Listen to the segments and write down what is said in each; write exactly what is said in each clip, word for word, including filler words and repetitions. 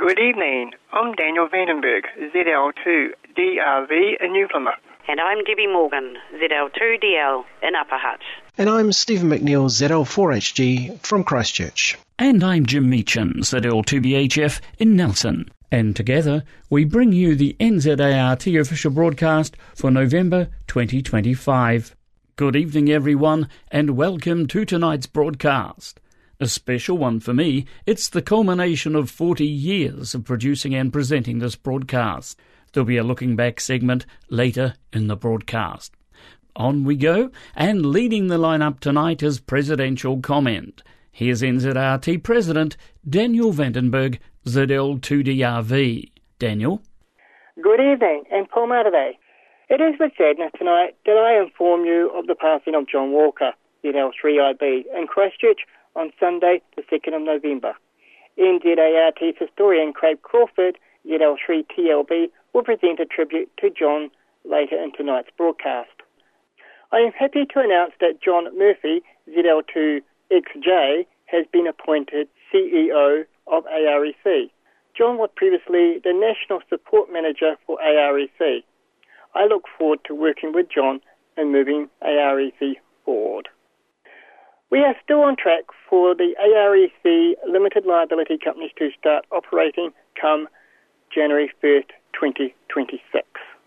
Good evening. I'm Daniel Vandenberg, Z L two D R V in New Plymouth. And I'm Debbie Morgan, Z L two D L in Upper Hutt. And I'm Stephen McNeil, Z L four H G from Christchurch. And I'm Jim Meachin, Z L two B H F in Nelson. And together we bring you the N Z A R T official broadcast for November twenty twenty-five. Good evening everyone, and welcome to tonight's broadcast. A special one for me. It's the culmination of forty years of producing and presenting this broadcast. There'll be a looking back segment later in the broadcast. On we go, and leading the lineup tonight is Presidential Comment. Here's N Z A R T President Daniel Vandenberg, Z L two D R V. Daniel? Good evening, and Palmative. It is with sadness tonight that I inform you of the passing of John Walker, Z L three I B, in Christchurch on Sunday, the second of November. N Z A R T historian Craig Crawford, Z L three T L B, will present a tribute to John later in tonight's broadcast. I am happy to announce that John Murphy, Z L two X J, has been appointed C E O of A R E C. John was previously the National Support Manager for A R E C. I look forward to working with John in moving A R E C forward. We are still on track for the A R E C limited liability companies to start operating come January first, twenty twenty-six.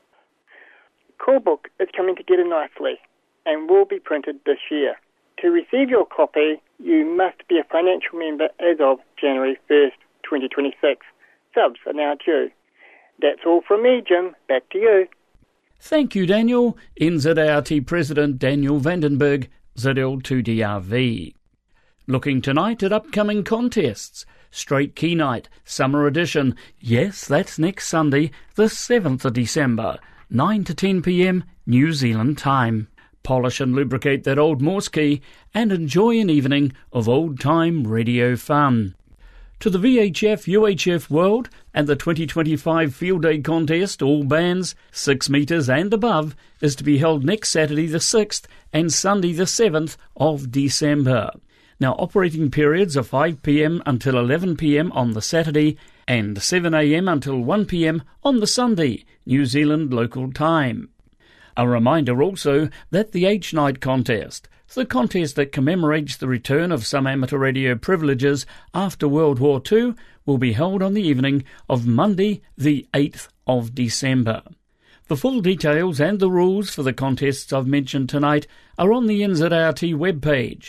Call book is coming together nicely and will be printed this year. To receive your copy, you must be a financial member as of January first, twenty twenty-six. Subs are now due. That's all from me, Jim. Back to you. Thank you, Daniel. N Z A R T President Daniel Vandenberg, Z L two D R V. Looking tonight at upcoming contests. Straight Key Night, Summer Edition. Yes, that's next Sunday, the seventh of December, nine to ten p m New Zealand time. Polish and lubricate that old Morse key and enjoy an evening of old-time radio fun. To the V H F U H F World and the twenty twenty-five Field Day Contest, all bands, six metres and above, is to be held next Saturday the sixth and Sunday the seventh of December. Now, operating periods are five p m until eleven p m on the Saturday and seven a m until one p m on the Sunday, New Zealand local time. A reminder also that the H-Night Contest, the contest that commemorates the return of some amateur radio privileges after World War Two, will be held on the evening of Monday the eighth of December. The full details and the rules for the contests I've mentioned tonight are on the N Z A R T webpage,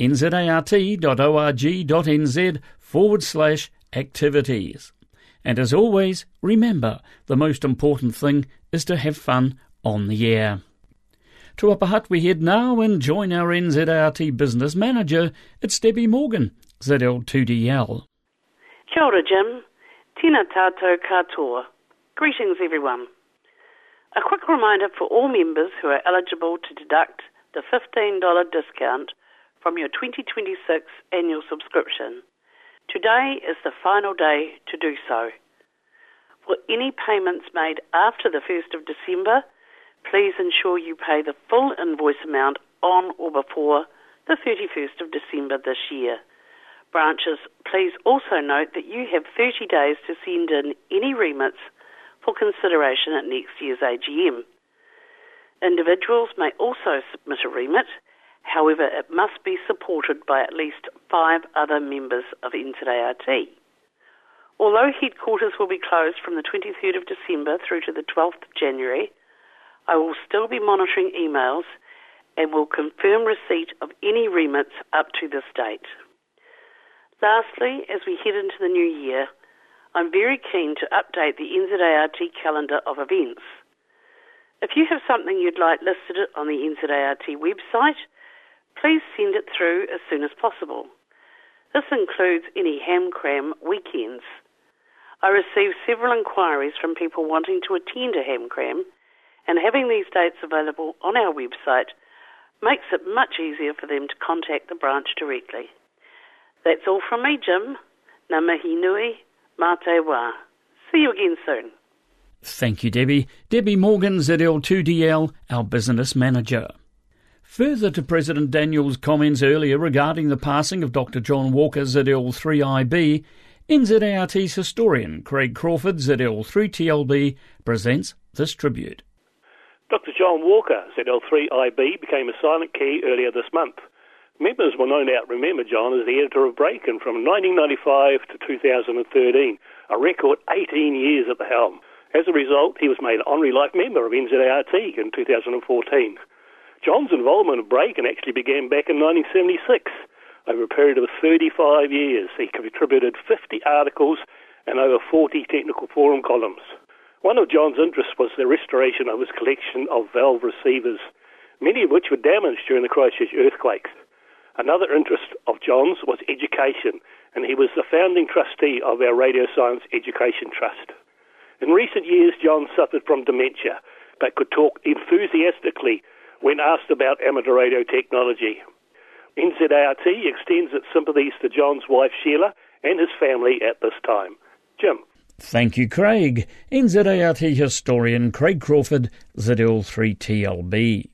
nzart.org.nz forward slash activities. And as always, remember, the most important thing is to have fun on the air. To Upper Hutt we head now and join our N Z A R T business manager. It's Debbie Morgan, Z L two D L. Kia ora, Jim. Tēnā tātou katoa. Greetings, everyone. A quick reminder for all members who are eligible to deduct the fifteen dollars discount from your twenty twenty-six annual subscription. Today is the final day to do so. For any payments made after the first of December, please ensure you pay the full invoice amount on or before the thirty-first of December this year. Branches, please also note that you have thirty days to send in any remits for consideration at next year's A G M. Individuals may also submit a remit, however it must be supported by at least five other members of N Z A R T. Although headquarters will be closed from the twenty-third of December through to the twelfth of January, I will still be monitoring emails and will confirm receipt of any remits up to this date. Lastly, as we head into the new year, I'm very keen to update the N Z A R T calendar of events. If you have something you'd like listed on the N Z A R T website, please send it through as soon as possible. This includes any ham-cram weekends. I received several inquiries from people wanting to attend a ham-cram, and having these dates available on our website makes it much easier for them to contact the branch directly. That's all from me, Jim. Ngā mihi nui, mā te wā. See you again soon. Thank you, Debbie. Debbie Morgan, Z L two D L, our business manager. Further to President Daniel's comments earlier regarding the passing of Doctor John Walker, Z L three I B, N Z A R T's historian Craig Crawford, Z L three T L B, presents this tribute. Doctor John Walker, Z L three I B, became a silent key earlier this month. Members will no doubt remember John as the editor of Breakin' from nineteen ninety-five to two thousand thirteen, a record eighteen years at the helm. As a result, he was made an honorary life member of N Z A R T in two thousand fourteen. John's involvement in Breakin' actually began back in nineteen seventy-six. Over a period of thirty-five years, he contributed fifty articles and over forty technical forum columns. One of John's interests was the restoration of his collection of valve receivers, many of which were damaged during the Christchurch earthquakes. Another interest of John's was education, and he was the founding trustee of our Radio Science Education Trust. In recent years, John suffered from dementia, but could talk enthusiastically when asked about amateur radio technology. N Z A R T extends its sympathies to John's wife Sheila and his family at this time. Jim. Thank you, Craig. N Z A R T historian Craig Crawford, Z L three T L B.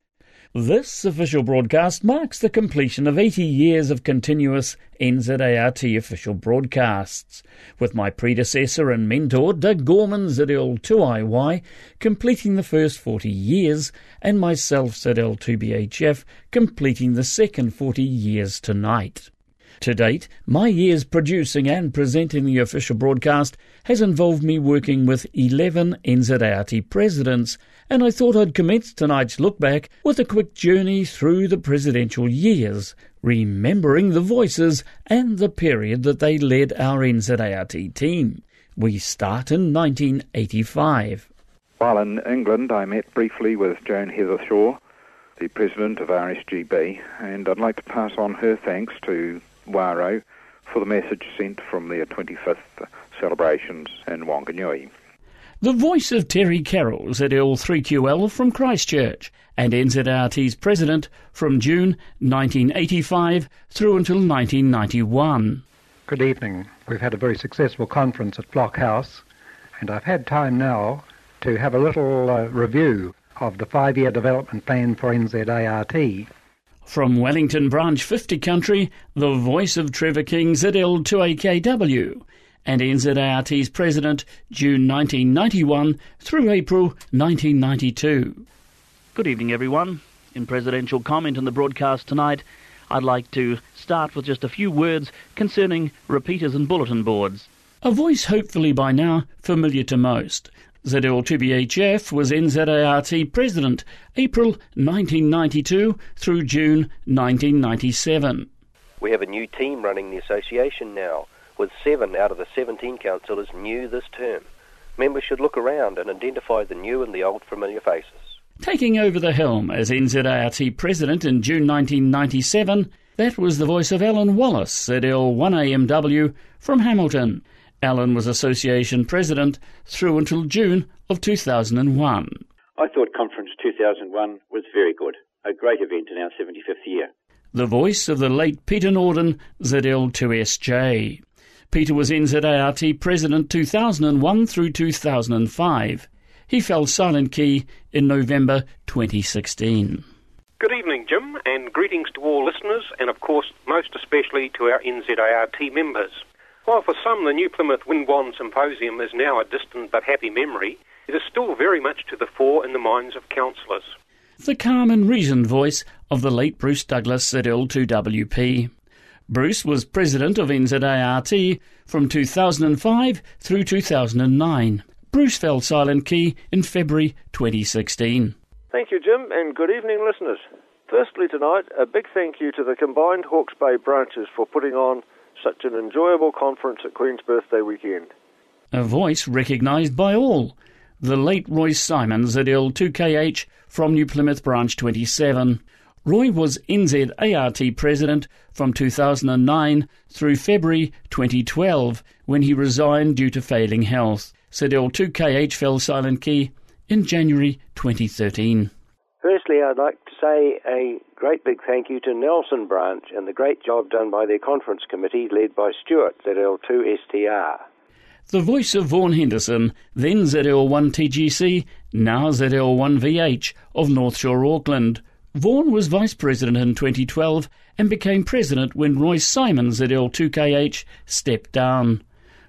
This official broadcast marks the completion of eighty years of continuous N Z A R T official broadcasts, with my predecessor and mentor Doug Gorman, Z L two I Y, completing the first forty years, and myself, Z L two B H F, completing the second forty years tonight. To date, my years producing and presenting the official broadcast has involved me working with eleven N Z A R T presidents, and I thought I'd commence tonight's look back with a quick journey through the presidential years, remembering the voices and the period that they led our N Z A R T team. We start in nineteen eighty-five. While in England, I met briefly with Joan Heathershaw, the president of R S G B, and I'd like to pass on her thanks to Waro for the message sent from their twenty-fifth celebrations in Wanganui. The voice of Terry Carroll, Z L three Q L from Christchurch, and N Z A R T's president from June nineteen eighty-five through until nineteen ninety-one. Good evening. We've had a very successful conference at Flock House, and I've had time now to have a little uh, review of the five-year development plan for N Z A R T. From Wellington Branch fifty Country, the voice of Trevor King, Z L two A K W, and N Z A R T's president, June nineteen ninety-one through April nineteen ninety-two. Good evening, everyone. In presidential comment on the broadcast tonight, I'd like to start with just a few words concerning repeaters and bulletin boards. A voice hopefully by now familiar to most. Z L two B H F was N Z A R T president, April nineteen ninety-two through June nineteen ninety-seven. We have a new team running the association now, with seven out of the seventeen councillors new this term. Members should look around and identify the new and the old familiar faces. Taking over the helm as N Z A R T president in June nineteen ninety-seven, that was the voice of Alan Wallace, Z L one A M W, from Hamilton. Alan was association president through until June of two thousand one. I thought Conference two thousand one was very good, a great event in our seventy-fifth year. The voice of the late Peter Norden, Z L two S J. Peter was N Z A R T president two thousand one through two thousand five. He fell silent key in November twenty sixteen. Good evening, Jim, and greetings to all listeners, and of course most especially to our N Z A R T members. While for some the New Plymouth Windwand Symposium is now a distant but happy memory, it is still very much to the fore in the minds of councillors. The calm and reasoned voice of the late Bruce Douglas at L two W P. Bruce was president of N Z A R T from two thousand five through two thousand nine. Bruce fell silent key in February twenty sixteen. Thank you, Jim, and good evening, listeners. Firstly tonight, a big thank you to the combined Hawke's Bay branches for putting on such an enjoyable conference at Queen's Birthday weekend. A voice recognised by all. The late Roy Simons at L two K H from New Plymouth Branch twenty-seven. Roy was N Z A R T president from two thousand nine through February twenty twelve, when he resigned due to failing health. Z L two K H fell silent key in January twenty thirteen. Firstly, I'd like to say a great big thank you to Nelson Branch and the great job done by their conference committee led by Stuart, Z L two S T R. The voice of Vaughan Henderson, then Z L one T G C, now Z L one V H of North Shore, Auckland. Vaughan was vice president in twenty twelve and became president when Roy Simons, Z L two K H, stepped down.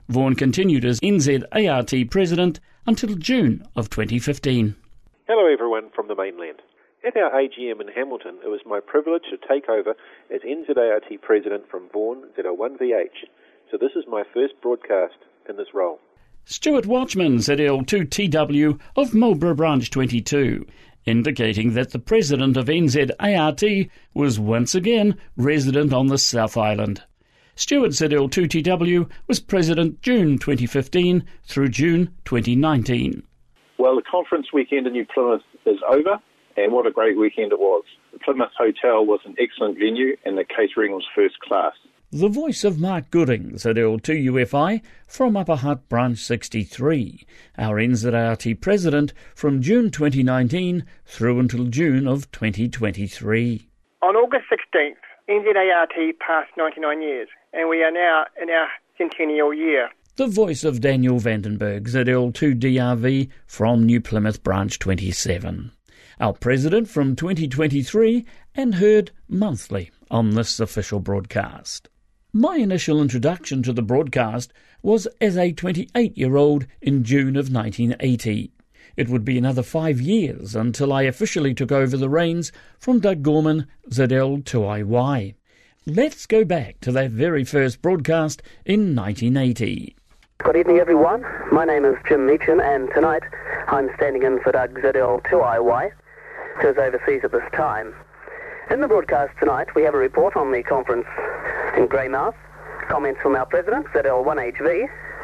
Vaughan continued as N Z A R T president until June of twenty fifteen. Hello everyone from the mainland. At our A G M in Hamilton, it was my privilege to take over as N Z A R T president from Vaughan Z L one V H. So this is my first broadcast in this role. Stuart Watchman, Z L two T W of Marlborough Branch twenty-two, indicating that the president of N Z A R T was once again resident on the South Island. Stuart, Z L two T W, was president June twenty fifteen through June twenty nineteen. Well, the conference weekend in New Plymouth is over, and what a great weekend it was. The Plymouth Hotel was an excellent venue, and the catering was first class. The voice of Mark Gooding, Z L two U F I, from Upper Hutt Branch sixty-three, our N Z A R T president from June twenty nineteen through until June of twenty twenty-three. On August sixteenth, N Z A R T passed ninety-nine years, and we are now in our centennial year. The voice of Daniel Vandenberg, Z L two D R V, from New Plymouth Branch twenty-seven. Our president from twenty twenty-three, and heard monthly on this official broadcast. My initial introduction to the broadcast was as a twenty-eight-year-old in June of nineteen eighty. It would be another five years until I officially took over the reins from Doug Gorman, Z L two I Y. Let's go back to that very first broadcast in nineteen eighty. Good evening, everyone. My name is Jim Meacham, and tonight I'm standing in for Doug, Z L two I Y, who is overseas at this time. In the broadcast tonight, we have a report on the conference in Greymouth, comments from our president, Z L one H V,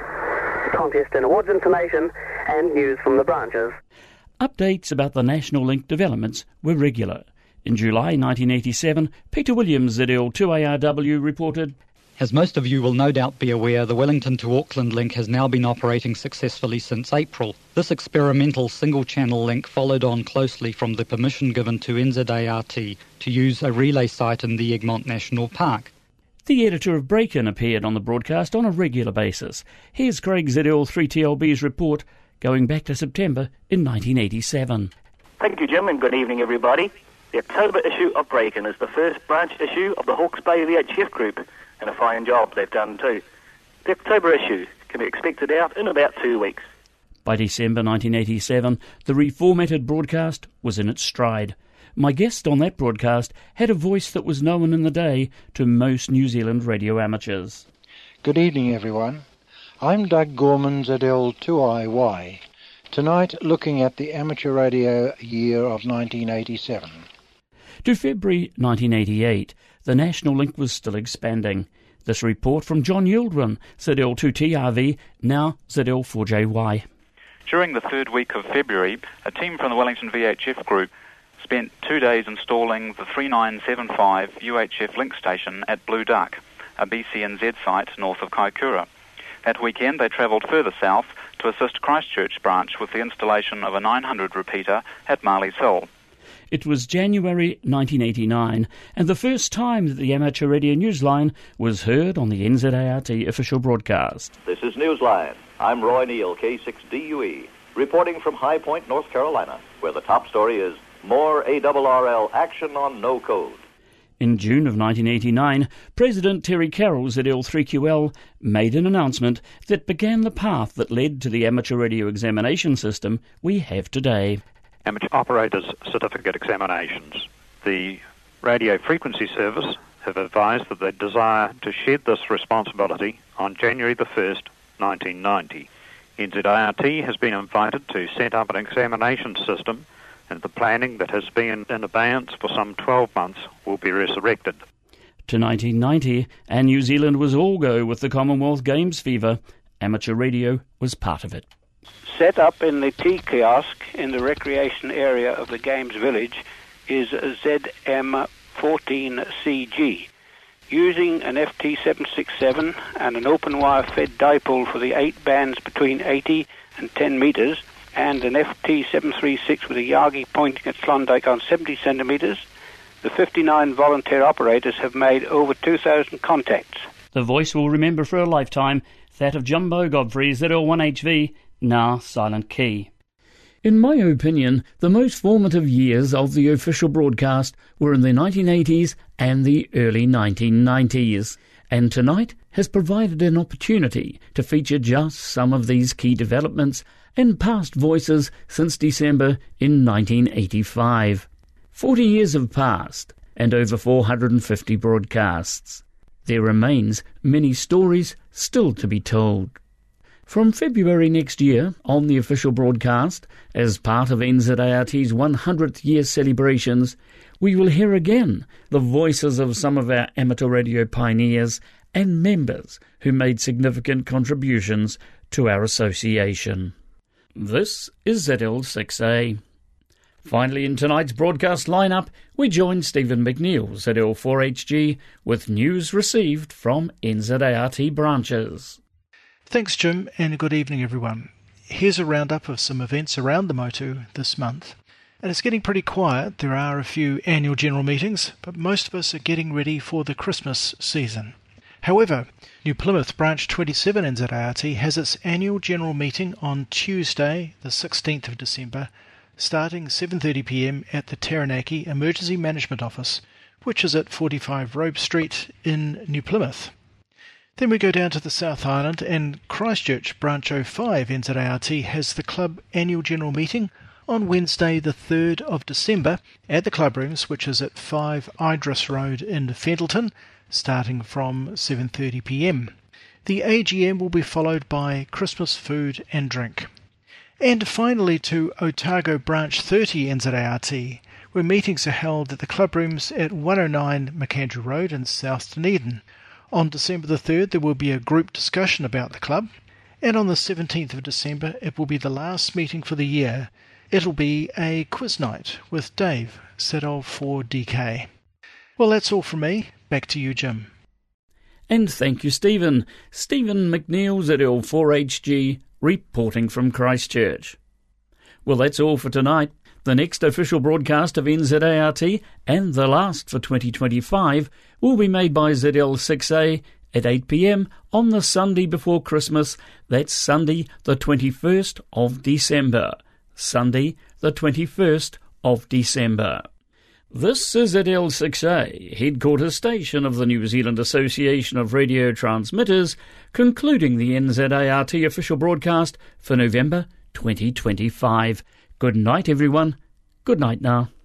contest and awards information, and news from the branches. Updates about the National Link developments were regular. In July nineteen eighty-seven, Peter Williams, Z L two A R W, reported, As most of you will no doubt be aware, the Wellington to Auckland link has now been operating successfully since April. This experimental single-channel link followed on closely from the permission given to N Z A R T to use a relay site in the Egmont National Park. The editor of Breakin appeared on the broadcast on a regular basis. Here's Craig, Z L three T L B's report going back to September in nineteen eighty-seven. Thank you, Jim, and good evening, everybody. The October issue of Breakin is the first branch issue of the Hawke's Bay V H F group, and a fine job they've done too. The October issue can be expected out in about two weeks. By December nineteen eighty-seven, the reformatted broadcast was in its stride. My guest on that broadcast had a voice that was known in the day to most New Zealand radio amateurs. Good evening, everyone. I'm Doug Gorman, Z L two I Y. Tonight, looking at the amateur radio year of nineteen eighty-seven. To February nineteen eighty-eight, the National Link was still expanding. This report from John Yildren, Z L two T R V, now Z L four J Y. During the third week of February, a team from the Wellington V H F group spent two days installing the three nine seven five U H F link station at Blue Duck, a B C N Z site north of Kaikoura. That weekend they travelled further south to assist Christchurch branch with the installation of a nine hundred repeater at Marley's Hill. It was January nineteen eighty-nine, and the first time that the amateur radio newsline was heard on the N Z A R T official broadcast. This is Newsline. I'm Roy Neal, K six D U E, reporting from High Point, North Carolina, where the top story is more A R R L action on no code. In June of nineteen eighty-nine, President Terry Carroll, Z L three Q L, made an announcement that began the path that led to the amateur radio examination system we have today. Amateur Operators Certificate Examinations. The Radio Frequency Service have advised that they desire to shed this responsibility on January the first, nineteen ninety. N Z A R T has been invited to set up an examination system, and the planning that has been in abeyance for some twelve months will be resurrected. To nineteen ninety, and New Zealand was all go with the Commonwealth Games fever. Amateur radio was part of it. Set up in the tea kiosk in the recreation area of the Games Village is Z M fourteen C G. Using an F T seven sixty-seven and an open wire fed dipole for the eight bands between eighty and ten metres, and an F T seven thirty-six with a Yagi pointing at Klondike on seventy centimetres, the fifty-nine volunteer operators have made over two thousand contacts. The voice will remember for a lifetime that of Jumbo Godfrey, Z L one H V, now Silent Key. In my opinion, the most formative years of the official broadcast were in the nineteen eighties and the early nineteen nineties. And tonight, has provided an opportunity to feature just some of these key developments and past voices since December in nineteen eighty-five. Forty years have passed, and over four hundred fifty broadcasts. There remains many stories still to be told. From February next year, on the official broadcast, as part of N Z A R T's one hundredth year celebrations, we will hear again the voices of some of our amateur radio pioneers and members who made significant contributions to our association. This is Z L six A. Finally, in tonight's broadcast lineup, we join Stephen McNeil, Z L four H G, with news received from N Z A R T branches. Thanks, Jim, and good evening, everyone. Here's a roundup of some events around the Motu this month. And it's getting pretty quiet. There are a few annual general meetings, but most of us are getting ready for the Christmas season. However, New Plymouth Branch twenty-seven N Z A R T has its annual general meeting on Tuesday, the sixteenth of December, starting seven thirty p m at the Taranaki Emergency Management Office, which is at forty-five Robe Street in New Plymouth. Then we go down to the South Island, and Christchurch Branch oh five N Z A R T has the club annual general meeting on Wednesday the third of December at the club rooms, which is at five Idris Road in Fendleton, starting from seven thirty p m. The A G M will be followed by Christmas food and drink. And finally to Otago Branch thirty N Z A R T, where meetings are held at the club rooms at one oh nine McAndrew Road in South Dunedin. On December the third there will be a group discussion about the club, and on the seventeenth of December it will be the last meeting for the year. It'll be a quiz night with Dave, Z L four D K. Well, that's all from me. Back to you, Jim. And thank you, Stephen. Stephen McNeil, Z L four H G, reporting from Christchurch. Well, that's all for tonight. The next official broadcast of N Z A R T, and the last for twenty twenty-five, will be made by Z L six A at eight p m on the Sunday before Christmas. That's Sunday the twenty-first of December. Sunday the twenty-first of December. This is Z L six A, headquarters station of the New Zealand Association of Radio Transmitters, concluding the N Z A R T official broadcast for November twenty twenty-five. Good night, everyone. Good night now.